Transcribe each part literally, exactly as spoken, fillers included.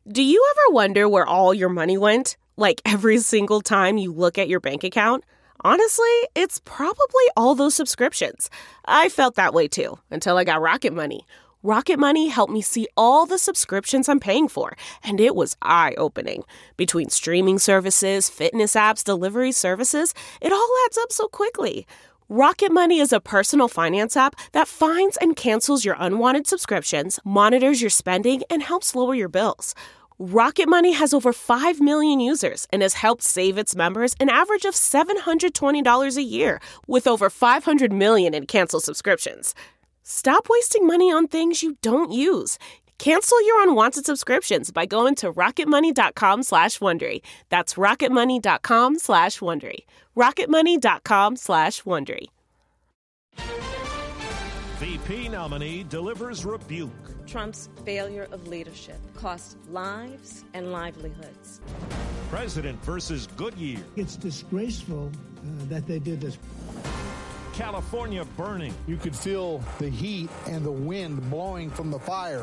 Do you ever wonder where all your money went? Like every single time you look at your bank account? Honestly, it's probably all those subscriptions. I felt that way too, until I got Rocket Money. Rocket Money helped me see all the subscriptions I'm paying for, and it was eye-opening. Between streaming services, fitness apps, delivery services, it all adds up so quickly. Rocket Money is a personal finance app that finds and cancels your unwanted subscriptions, monitors your spending, and helps lower your bills. Rocket Money has over five million users and has helped save its members an average of seven hundred twenty dollars a year, with over five hundred million in canceled subscriptions. Stop wasting money on things you don't use. Cancel your unwanted subscriptions by going to rocketmoney.com slash Wondery. That's rocketmoney.com slash Wondery. rocketmoney.com slash Wondery. V P nominee delivers rebuke. Trump's failure of leadership cost lives and livelihoods. President versus Goodyear. It's disgraceful uh, that they did this. California burning. You could feel the heat and the wind blowing from the fire.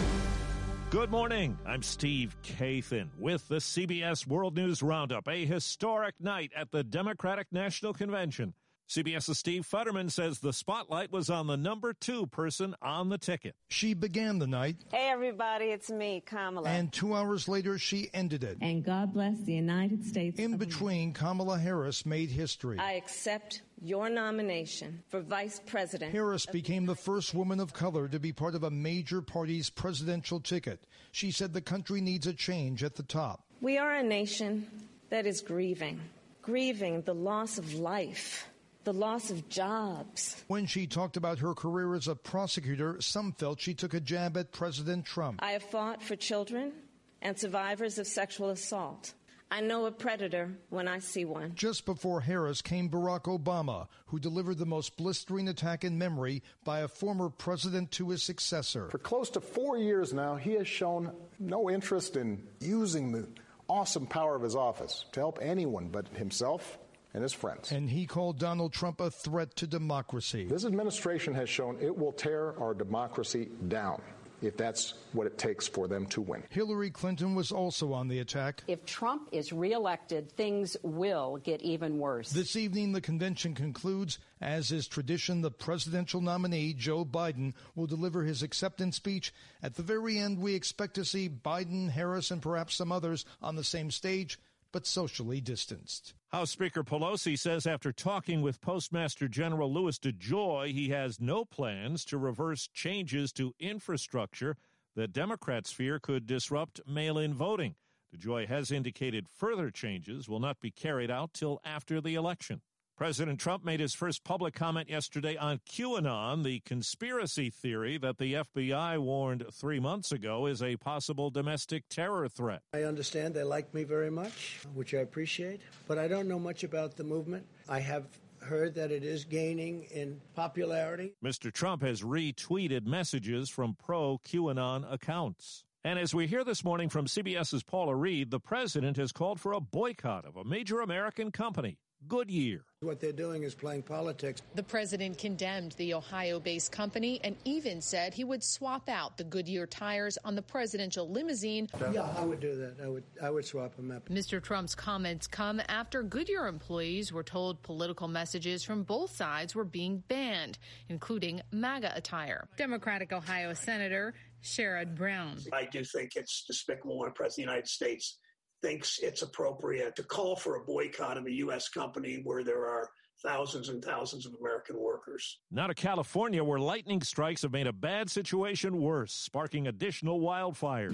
Good morning. I'm Steve Kathan with the C B S World News Roundup. A historic night at the Democratic National Convention. CBS's Steve Futterman says the spotlight was on the number two person on the ticket. She began the night. Hey, everybody, it's me, Kamala. And two hours later, she ended it. And God bless the United States. In between, Kamala Harris made history. I accept your nomination for vice president. Harris became the first woman of color to be part of a major party's presidential ticket. She said the country needs a change at the top. We are a nation that is grieving, grieving the loss of life, the loss of jobs. When she talked about her career as a prosecutor, some felt she took a jab at President Trump. I have fought for children and survivors of sexual assault. I know a predator when I see one. Just before Harris came Barack Obama, who delivered the most blistering attack in memory by a former president to his successor. For close to four years now, he has shown no interest in using the awesome power of his office to help anyone but himself and his friends. And he called Donald Trump a threat to democracy. This administration has shown it will tear our democracy down if that's what it takes for them to win. Hillary Clinton was also on the attack. If Trump is reelected, things will get even worse. This evening, the convention concludes. As is tradition, the presidential nominee, Joe Biden, will deliver his acceptance speech. At the very end, we expect to see Biden, Harris, and perhaps some others on the same stage, but socially distanced. House Speaker Pelosi says after talking with Postmaster General Louis DeJoy, he has no plans to reverse changes to infrastructure that Democrats fear could disrupt mail-in voting. DeJoy has indicated further changes will not be carried out till after the election. President Trump made his first public comment yesterday on QAnon, the conspiracy theory that the F B I warned three months ago is a possible domestic terror threat. I understand they like me very much, which I appreciate, but I don't know much about the movement. I have heard that it is gaining in popularity. Mister Trump has retweeted messages from pro-QAnon accounts. And as we hear this morning from CBS's Paula Reed, the president has called for a boycott of a major American company, Goodyear. What they're doing is playing politics. The president condemned the Ohio-based company and even said he would swap out the Goodyear tires on the presidential limousine. Yeah, I would do that. I would I would swap them out. Mister Trump's comments come after Goodyear employees were told political messages from both sides were being banned, including MAGA attire. Democratic Ohio Senator Sherrod Brown. I do think it's despicable when a president of the United States thinks it's appropriate to call for a boycott of a U S company where there are thousands and thousands of American workers. Now to California, where lightning strikes have made a bad situation worse, sparking additional wildfires.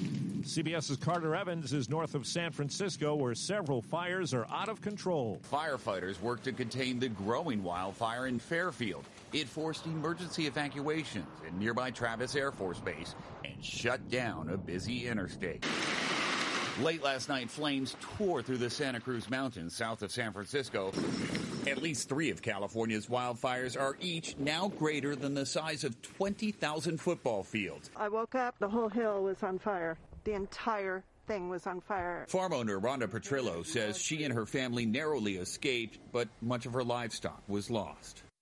CBS's Carter Evans is north of San Francisco, where several fires are out of control. Firefighters work to contain the growing wildfire in Fairfield. It forced emergency evacuations at nearby Travis Air Force Base and shut down a busy interstate. Late last night, flames tore through the Santa Cruz Mountains south of San Francisco. At least three of California's wildfires are each now greater than the size of twenty thousand football fields. I woke up, the whole hill was on fire. The entire thing was on fire. Farm owner Rhonda Petrillo says she and her family narrowly escaped, but much of her livestock was lost.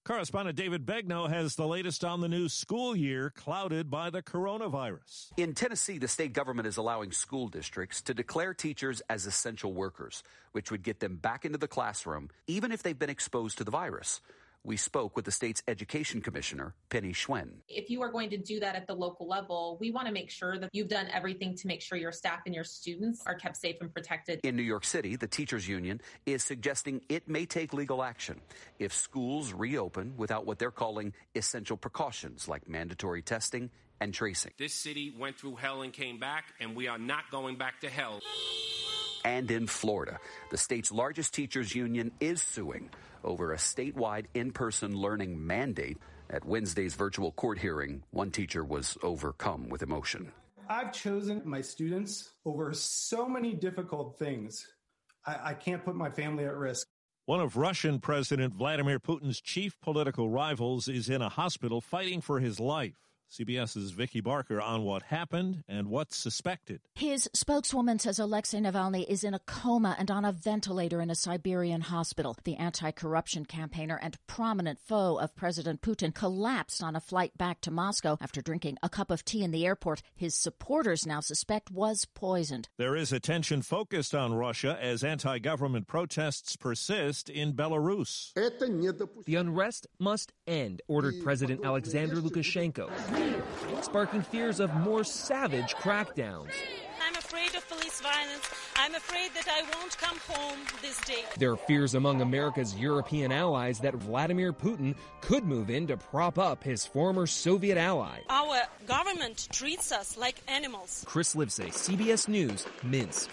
Correspondent David Begnaud has the latest on the new school year clouded by the coronavirus. In Tennessee, the state government is allowing school districts to declare teachers as essential workers, which would get them back into the classroom, even if they've been exposed to the virus. We spoke with the state's education commissioner, Penny Schwen. If you are going to do that at the local level, we want to make sure that you've done everything to make sure your staff and your students are kept safe and protected. In New York City, the teachers union is suggesting it may take legal action if schools reopen without what they're calling essential precautions like mandatory testing and tracing. This city went through hell and came back, and we are not going back to hell. And in Florida, the state's largest teachers union is suing over a statewide in-person learning mandate. At Wednesday's virtual court hearing, one teacher was overcome with emotion. I've chosen my students over so many difficult things. I, I can't put my family at risk. One of Russian President Vladimir Putin's chief political rivals is in a hospital fighting for his life. CBS's Vicky Barker on what happened and what's suspected. His spokeswoman says Alexei Navalny is in a coma and on a ventilator in a Siberian hospital. The anti-corruption campaigner and prominent foe of President Putin collapsed on a flight back to Moscow after drinking a cup of tea in the airport. His supporters now suspect was poisoned. There is attention focused on Russia as anti-government protests persist in Belarus. The unrest must end, ordered President Alexander Lukashenko, sparking fears of more savage crackdowns. I'm afraid of police violence. I'm afraid that I won't come home this day. There are fears among America's European allies that Vladimir Putin could move in to prop up his former Soviet ally. Our government treats us like animals. Chris Livesay, C B S News, Minsk.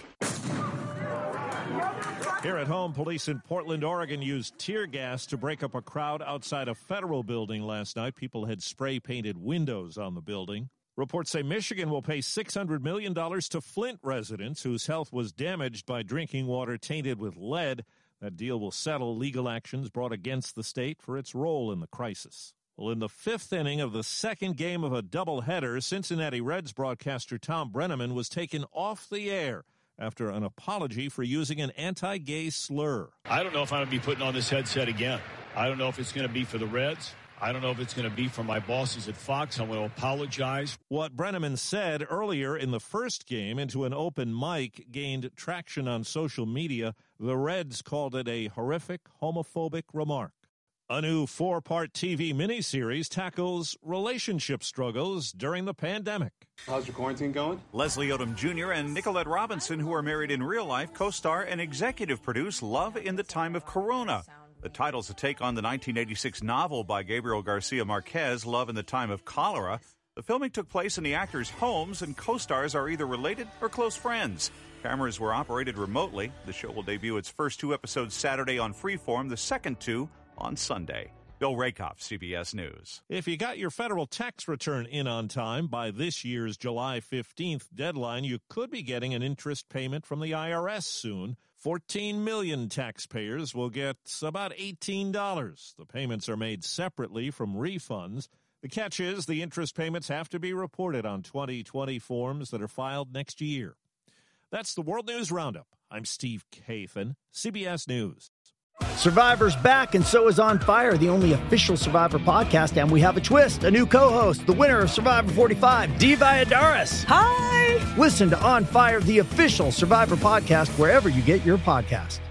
Here at home, police in Portland, Oregon used tear gas to break up a crowd outside a federal building last night. People had spray-painted windows on the building. Reports say Michigan will pay six hundred million dollars to Flint residents whose health was damaged by drinking water tainted with lead. That deal will settle legal actions brought against the state for its role in the crisis. Well, in the fifth inning of the second game of a doubleheader, Cincinnati Reds broadcaster Tom Brenneman was taken off the air after an apology for using an anti-gay slur. I don't know if I'm going to be putting on this headset again. I don't know if it's going to be for the Reds. I don't know if it's going to be for my bosses at Fox. I'm going to apologize. What Brenneman said earlier in the first game into an open mic gained traction on social media. The Reds called it a horrific, homophobic remark. A new four-part T V miniseries tackles relationship struggles during the pandemic. How's your quarantine going? Leslie Odom Junior and Nicolette Robinson, who are married in real life, co-star and executive produce Love in the Time of Corona. The title's a take on the nineteen eighty-six novel by Gabriel Garcia Marquez, Love in the Time of Cholera. The filming took place in the actors' homes, and co-stars are either related or close friends. Cameras were operated remotely. The show will debut its first two episodes Saturday on Freeform, the second two on Sunday. Bill Rakoff, C B S News. If you got your federal tax return in on time by this year's July fifteenth deadline, you could be getting an interest payment from the I R S soon. fourteen million taxpayers will get about eighteen dollars. The payments are made separately from refunds. The catch is the interest payments have to be reported on twenty twenty forms that are filed next year. That's the World News Roundup. I'm Steve Kathan, C B S News. Survivor's back, and so is On Fire, the only official Survivor podcast, and we have a twist, a new co-host, the winner of Survivor forty-five, Dee Valladares. Hi! Listen to On Fire, the official Survivor podcast, wherever you get your podcast.